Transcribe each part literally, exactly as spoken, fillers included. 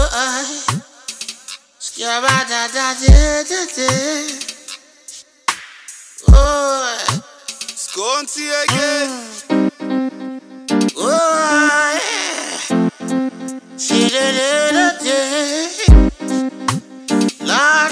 Oh, Skabba da da da da da. Oh, Sconti again. oh, see da da da da. Lord,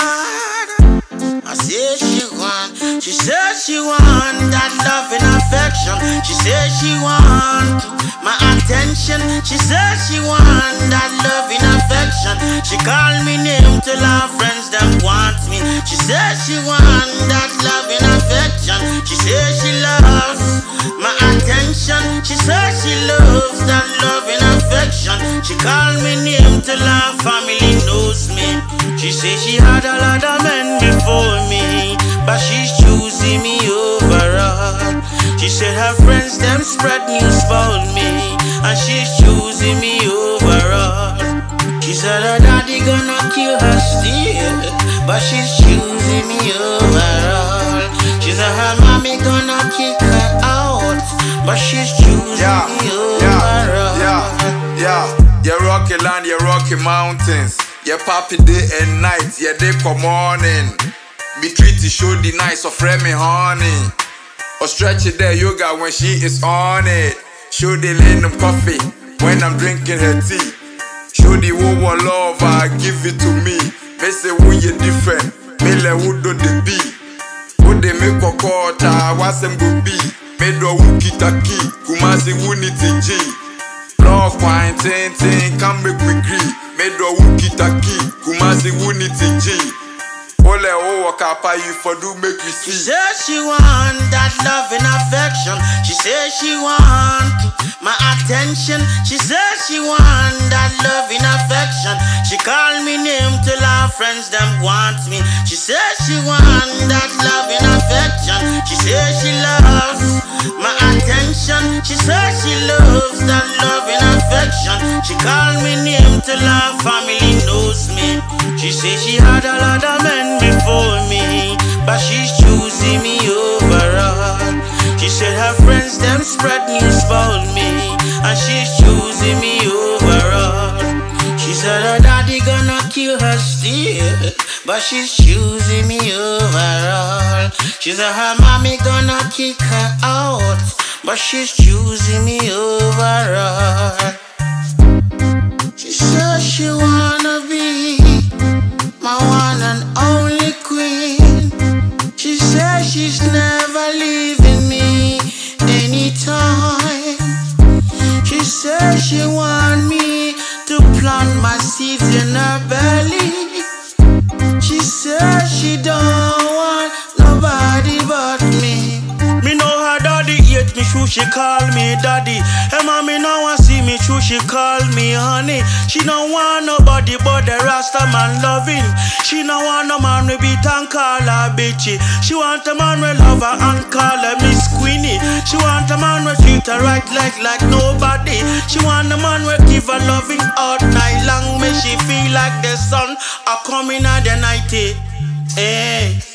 Lord, I say she want. She said she want that love and affection. She said she want my attention. She said she want that love and affection. She called me name to her friends that want me. She said she want that love and affection. She said she loves my attention. She said she loves that love and affection. She called me name till her family knows me. She said she had a lot of men before me, but she's choosing me overall. She said her friends them spread news about me, and she's choosing me overall. She said her daddy gonna kill her still, but she's choosing me overall. She said her mommy gonna kick her out, but she's choosing Yeah, me yeah, overall. yeah, yeah. You rocky land, you rocky mountains. You pappy day and night, yeah day for morning. Me treat to show the nice of me honey. Or stretch it there yoga when she is on it. Show the lane of coffee when I'm drinking her tea. Show the woman love, I give it to me. Me say when you different, me le would do the be. Would they make a quarter, what's them go be? Me do wukitaki, kumasi wuniti G. Love wine, ten ten, come make we gree. Me do wukitaki, kumasi wuniti G. Ole o wakapa you for do make we see. She said she want that love and affection. She said she want my attention. She said she want that love and affection. She called me name till her friends them want me. She said she want that love and affection. She said she loves my attention. She said she loves that love and affection. She called me name till her family knows me. She said she had a lot of men before me, but she's choosing me overall. She said her friends them spread news about me, and she's choosing me overall. She said her daddy gonna kill her still, but she's choosing me overall. She said her mommy gonna kick her out, but she's choosing me overall. She said she wanna be my one and only queen. She says she's never leaving me anytime. She says she want me to plant my seeds in her belly. She says she don't want nobody but me. Me know her daddy hate me, true she call me daddy. Her mommy now want see me, true she call me honey. She don't want nobody but the Rasta man loving. She don't want no man we beat and call her bitchy. She want a man we love her and call her Miss Queenie. She want a man we treat her right like like nobody. She want a man we give her loving all night long. Make she feel like the sun a coming at the night. Hey.